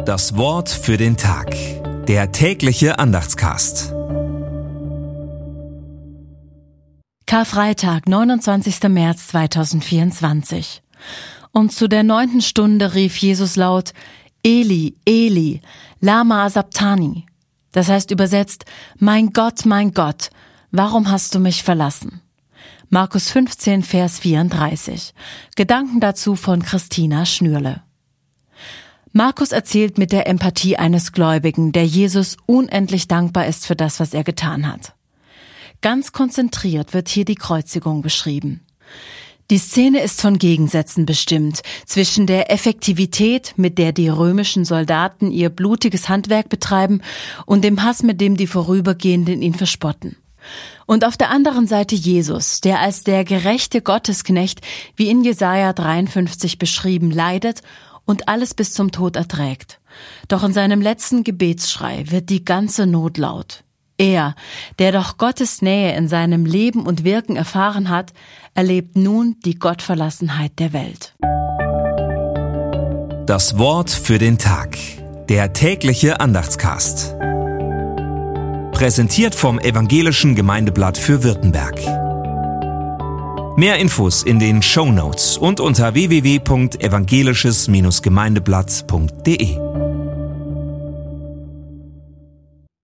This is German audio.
Das Wort für den Tag. Der tägliche Andachtscast. Karfreitag, 29. März 2024. Und zu der 9. Stunde rief Jesus laut: Eli, Eli, lama sabachthani. Das heißt übersetzt: mein Gott, warum hast du mich verlassen? Markus 15, Vers 34. Gedanken dazu von Christina Schnürle. Markus erzählt mit der Empathie eines Gläubigen, der Jesus unendlich dankbar ist für das, was er getan hat. Ganz konzentriert wird hier die Kreuzigung beschrieben. Die Szene ist von Gegensätzen bestimmt, zwischen der Effektivität, mit der die römischen Soldaten ihr blutiges Handwerk betreiben, und dem Hass, mit dem die Vorübergehenden ihn verspotten. Und auf der anderen Seite Jesus, der als der gerechte Gottesknecht, wie in Jesaja 53 beschrieben, leidet und alles bis zum Tod erträgt. Doch in seinem letzten Gebetsschrei wird die ganze Not laut. Er, der doch Gottes Nähe in seinem Leben und Wirken erfahren hat, erlebt nun die Gottverlassenheit der Welt. Das Wort für den Tag. Der tägliche Andachtscast. Präsentiert vom Evangelischen Gemeindeblatt für Württemberg. Mehr Infos in den Shownotes und unter www.evangelisches-gemeindeblatt.de.